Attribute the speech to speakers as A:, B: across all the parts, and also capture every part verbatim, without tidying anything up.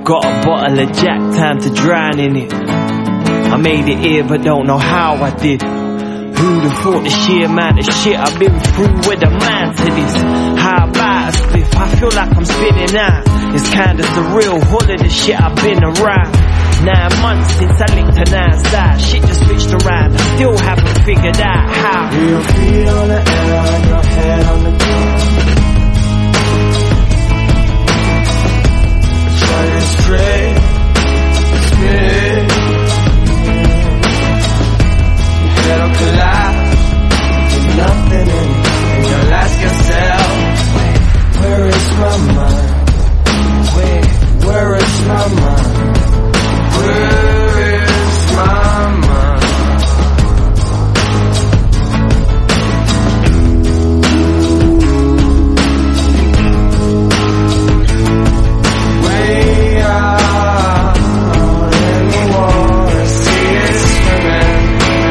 A: Got a bottle of Jack, time to drown in it. I made it here but don't know how I did. Who'd have thought the sheer amount of shit I've been through with a man to this? How about a spliff? I feel like I'm spinning out. It's kinda surreal, all of the shit I've been around. Nine months since I linked her nine side. Shit just switched around, I still haven't figured out how.
B: Your feet on the air and your head on the ground. Try to straight, spin. Your head will collapse, there's nothing in it. And you'll ask yourself, where is my mind? Where, where is my mind? Where is my mind? Way out in the water, see it swimming.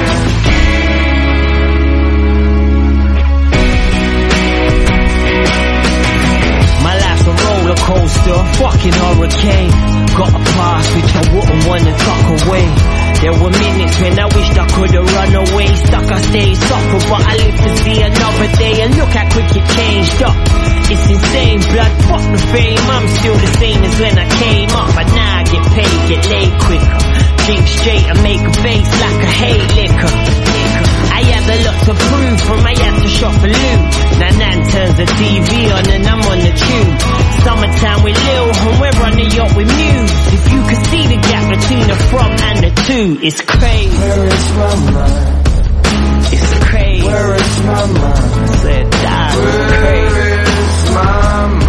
A: My life's a roller coaster, fucking hurricane. Got a past which I wouldn't wanna tuck away. There were minutes when I wished I could've run away. Stuck I stayed suffer, but I live to see another day. And look how quick it changed up. It's insane, blood, fuck the fame. I'm still the same as when I came up, but now I get paid, get laid quicker. Drink straight and make a face like I hate liquor. I had a lot to prove from I had to shop for loot. Now Nan turns the T V on and I'm on the tube. Summertime with Lil and we're on the yacht with Muse. If you could see the gap between the from and the two, it's crazy.
B: Where is my mind?
A: It's crazy.
B: Where is my mind?
A: I said that, it's crazy.
B: Where is my mind?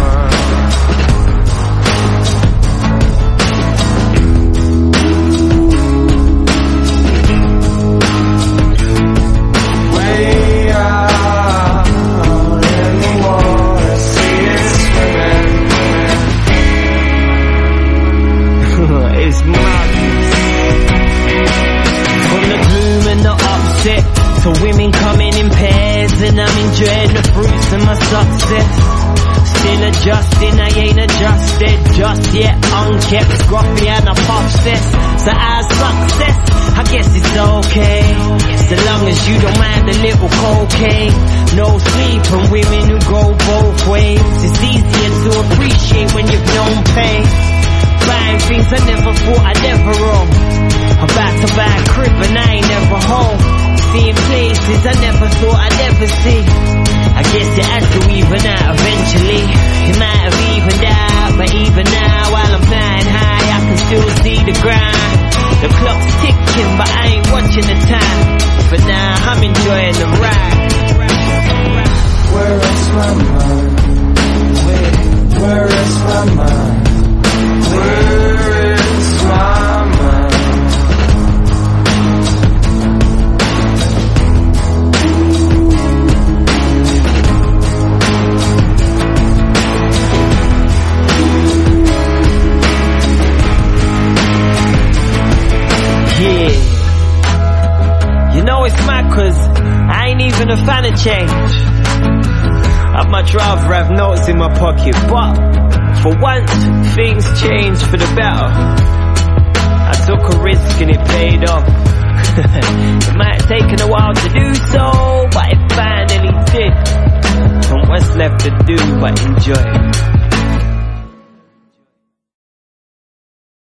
A: So women coming in pairs and I'm enjoying the fruits of my success. Still adjusting, I ain't adjusted just yet. Unkept, scruffy and a puff cess. So our success, I guess it's okay. So long as you don't mind a little cocaine. No sleep and women who go both ways. It's easier to appreciate when you've known pain. Buying things I never thought I'd ever own. About to buy a crib and I ain't never home. Seeing places I never thought I'd ever see. I guess it has to even out eventually. It might have evened out, but even now while I'm flying high I can still see the grind. The clock's ticking but I ain't watching the time. For now I'm enjoying the ride.
B: Where is my mind? Where, where is my mind? Where is my mind?
A: You know it's mad cause I ain't even a fan of change. I'd much rather have notes in my pocket, but for once things changed for the better. I took a risk and it paid off. It might have taken a while to do so, but it finally did. And what's left to do but enjoy.